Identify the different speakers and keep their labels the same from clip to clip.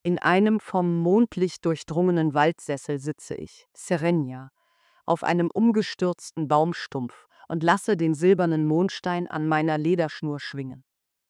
Speaker 1: In einem vom Mondlicht durchdrungenen Waldsessel sitze ich, Serenia, auf einem umgestürzten Baumstumpf und lasse den silbernen Mondstein an meiner Lederschnur schwingen.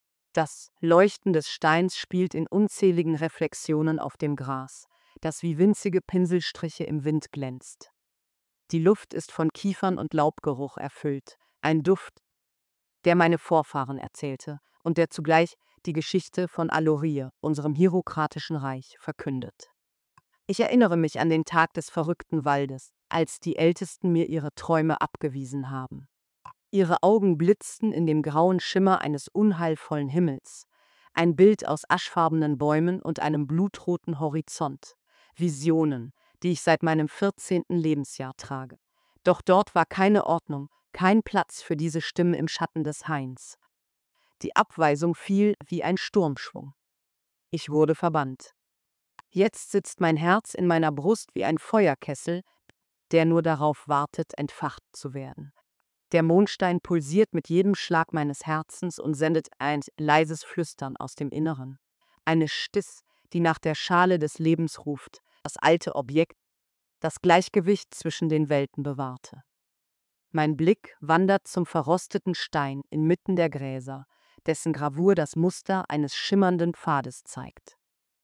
Speaker 1: Das Leuchten des Steins spielt in unzähligen Reflexionen auf dem Gras, das wie winzige Pinselstriche im Wind glänzt. Die Luft ist von Kiefern und Laubgeruch erfüllt, ein Duft, der meine Vorfahren erzählte und der zugleich die Geschichte von Alorie, unserem hierokratischen Reich, verkündet. Ich erinnere mich an den Tag des verrückten Waldes, als die Ältesten mir ihre Träume abgewiesen haben. Ihre Augen blitzten in dem grauen Schimmer eines unheilvollen Himmels, ein Bild aus aschfarbenen Bäumen und einem blutroten Horizont. Visionen, die ich seit meinem 14. Lebensjahr trage. Doch dort war keine Ordnung, kein Platz für diese Stimmen im Schatten des Hains. Die Abweisung fiel wie ein Sturmschwung. Ich wurde verbannt. Jetzt sitzt mein Herz in meiner Brust wie ein Feuerkessel, der nur darauf wartet, entfacht zu werden. Der Mondstein pulsiert mit jedem Schlag meines Herzens und sendet ein leises Flüstern aus dem Inneren. Eine Stimme, die nach der Schale des Lebens ruft, das alte Objekt, das Gleichgewicht zwischen den Welten bewahrte. Mein Blick wandert zum verrosteten Stein inmitten der Gräser, dessen Gravur das Muster eines schimmernden Pfades zeigt.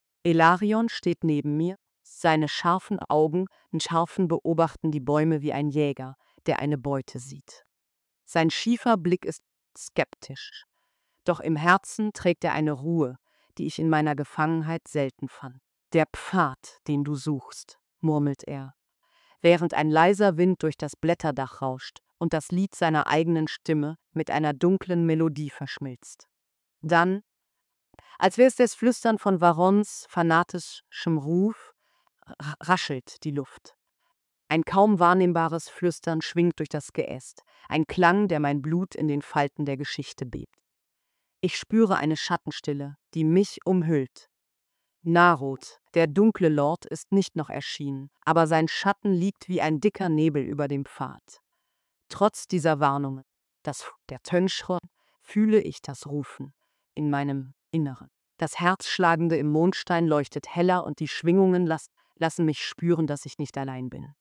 Speaker 1: Elarion steht neben mir, seine scharfen Augen beobachten die Bäume wie ein Jäger, der eine Beute sieht. Sein schiefer Blick ist skeptisch, doch im Herzen trägt er eine Ruhe, die ich in meiner Gefangenheit selten fand. Der Pfad, den du suchst, murmelt er, während ein leiser Wind durch das Blätterdach rauscht und das Lied seiner eigenen Stimme mit einer dunklen Melodie verschmilzt. Dann, als wäre es das Flüstern von Varons fanatischem Ruf, raschelt die Luft. Ein kaum wahrnehmbares Flüstern schwingt durch das Geäst, ein Klang, der mein Blut in den Falten der Geschichte bebt. Ich spüre eine Schattenstille, die mich umhüllt. Narod, der dunkle Lord, ist nicht noch erschienen, aber sein Schatten liegt wie ein dicker Nebel über dem Pfad. Trotz dieser Warnungen, der Tönschron, fühle ich das Rufen in meinem Inneren. Das Herzschlagende im Mondstein leuchtet heller und die Schwingungen lassen mich spüren, dass ich nicht allein bin.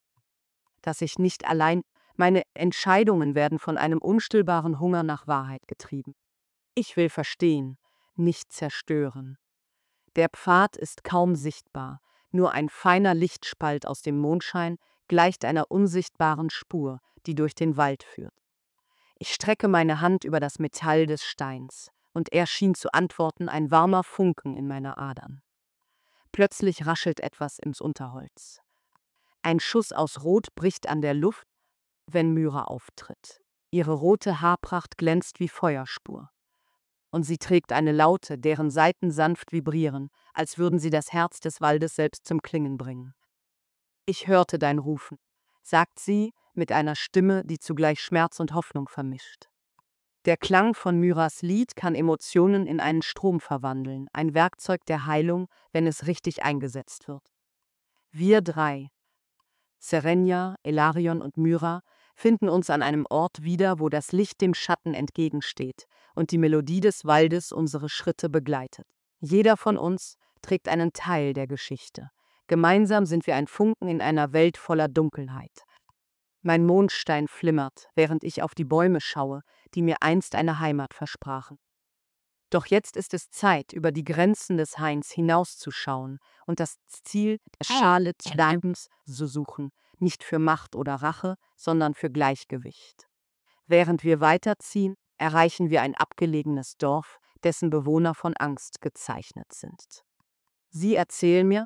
Speaker 1: Meine Entscheidungen werden von einem unstillbaren Hunger nach Wahrheit getrieben. Ich will verstehen, nicht zerstören. Der Pfad ist kaum sichtbar, nur ein feiner Lichtspalt aus dem Mondschein gleicht einer unsichtbaren Spur, die durch den Wald führt. Ich strecke meine Hand über das Metall des Steins, und er schien zu antworten, ein warmer Funken in meiner Adern. Plötzlich raschelt etwas ins Unterholz. Ein Schuss aus Rot bricht an der Luft, wenn Myra auftritt. Ihre rote Haarpracht glänzt wie Feuerspur. Und sie trägt eine Laute, deren Saiten sanft vibrieren, als würden sie das Herz des Waldes selbst zum Klingen bringen. Ich hörte dein Rufen, sagt sie mit einer Stimme, die zugleich Schmerz und Hoffnung vermischt. Der Klang von Myras Lied kann Emotionen in einen Strom verwandeln, ein Werkzeug der Heilung, wenn es richtig eingesetzt wird. Wir drei, Serenia, Elarion und Myra, finden uns an einem Ort wieder, wo das Licht dem Schatten entgegensteht und die Melodie des Waldes unsere Schritte begleitet. Jeder von uns trägt einen Teil der Geschichte. Gemeinsam sind wir ein Funken in einer Welt voller Dunkelheit. Mein Mondstein flimmert, während ich auf die Bäume schaue, die mir einst eine Heimat versprachen. Doch jetzt ist es Zeit, über die Grenzen des Hains hinauszuschauen und das Ziel der Schale des Lebens zu suchen, nicht für Macht oder Rache, sondern für Gleichgewicht. Während wir weiterziehen, erreichen wir ein abgelegenes Dorf, dessen Bewohner von Angst gezeichnet sind. Sie erzählen mir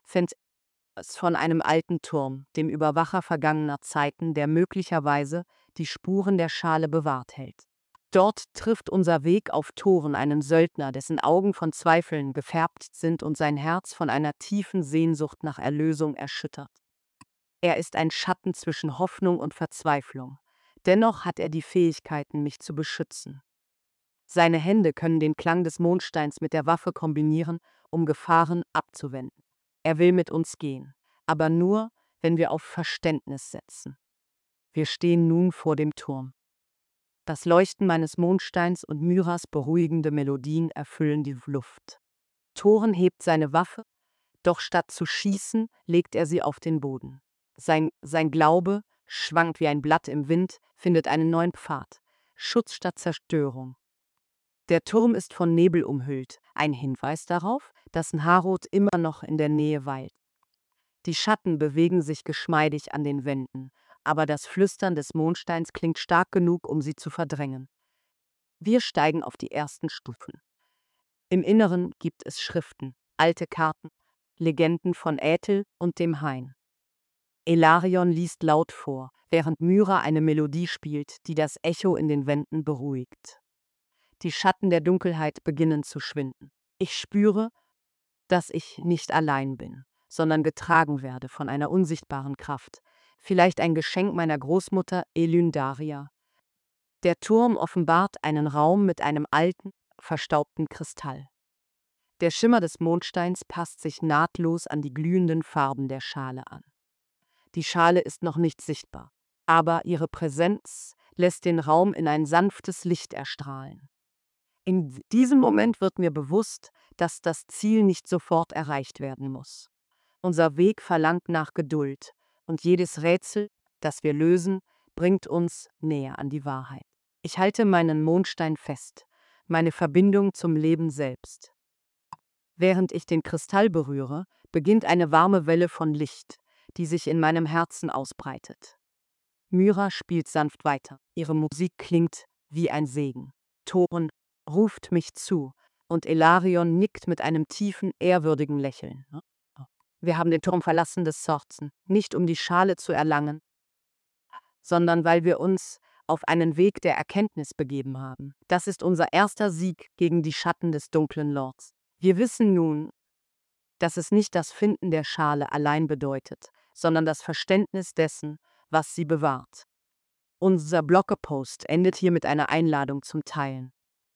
Speaker 1: von einem alten Turm, dem Überwacher vergangener Zeiten, der möglicherweise die Spuren der Schale bewahrt hält. Dort trifft unser Weg auf Thoren, einen Söldner, dessen Augen von Zweifeln gefärbt sind und sein Herz von einer tiefen Sehnsucht nach Erlösung erschüttert. Er ist ein Schatten zwischen Hoffnung und Verzweiflung. Dennoch hat er die Fähigkeiten, mich zu beschützen. Seine Hände können den Klang des Mondsteins mit der Waffe kombinieren, um Gefahren abzuwenden. Er will mit uns gehen, aber nur, wenn wir auf Verständnis setzen. Wir stehen nun vor dem Turm. Das Leuchten meines Mondsteins und Myras beruhigende Melodien erfüllen die Luft. Thoren hebt seine Waffe, Doch statt zu schießen, legt er sie auf den Boden. Sein Glaube schwankt wie ein Blatt im Wind, findet einen neuen Pfad. Schutz statt Zerstörung. Der Turm ist von Nebel umhüllt, ein Hinweis darauf, dass Nharod immer noch in der Nähe weilt. Die Schatten bewegen sich geschmeidig an den Wänden, aber das Flüstern des Mondsteins klingt stark genug, um sie zu verdrängen. Wir steigen auf die ersten Stufen. Im Inneren gibt es Schriften, alte Karten, Legenden von Äthel und dem Hain. Elarion liest laut vor, während Myra eine Melodie spielt, die das Echo in den Wänden beruhigt. Die Schatten der Dunkelheit beginnen zu schwinden. Ich spüre, dass ich nicht allein bin, sondern getragen werde von einer unsichtbaren Kraft. Vielleicht ein Geschenk meiner Großmutter Elyndaria. Der Turm offenbart einen Raum mit einem alten, verstaubten Kristall. Der Schimmer des Mondsteins passt sich nahtlos an die glühenden Farben der Schale an. Die Schale ist noch nicht sichtbar, aber ihre Präsenz lässt den Raum in ein sanftes Licht erstrahlen. In diesem Moment wird mir bewusst, dass das Ziel nicht sofort erreicht werden muss. Unser Weg verlangt nach Geduld, und jedes Rätsel, das wir lösen, bringt uns näher an die Wahrheit. Ich halte meinen Mondstein fest, meine Verbindung zum Leben selbst. Während ich den Kristall berühre, beginnt eine warme Welle von Licht, die sich in meinem Herzen ausbreitet. Myra spielt sanft weiter. Ihre Musik klingt wie ein Segen. Thorin ruft mich zu, und Elarion nickt mit einem tiefen, ehrwürdigen Lächeln. Wir haben den Turm verlassen des Sorzen, nicht um die Schale zu erlangen, sondern weil wir uns auf einen Weg der Erkenntnis begeben haben. Das ist unser erster Sieg gegen die Schatten des dunklen Lords. Wir wissen nun, dass es nicht das Finden der Schale allein bedeutet, sondern das Verständnis dessen, was sie bewahrt. Unser Blogpost endet hier mit einer Einladung zum Teilen.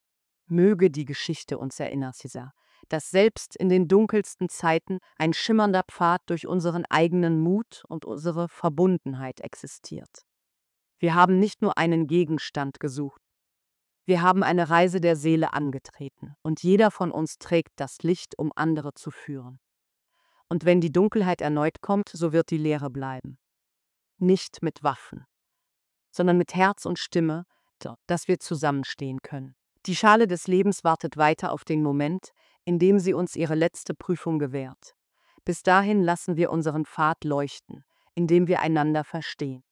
Speaker 1: Möge die Geschichte uns erinnern, Caesar, dass selbst in den dunkelsten Zeiten ein schimmernder Pfad durch unseren eigenen Mut und unsere Verbundenheit existiert. Wir haben nicht nur einen Gegenstand gesucht, wir haben eine Reise der Seele angetreten, und jeder von uns trägt das Licht, um andere zu führen. Und wenn die Dunkelheit erneut kommt, so wird die Leere bleiben. Nicht mit Waffen, sondern mit Herz und Stimme, dass wir zusammenstehen können. Die Schale des Lebens wartet weiter auf den Moment, in dem sie uns ihre letzte Prüfung gewährt. Bis dahin lassen wir unseren Pfad leuchten, indem wir einander verstehen.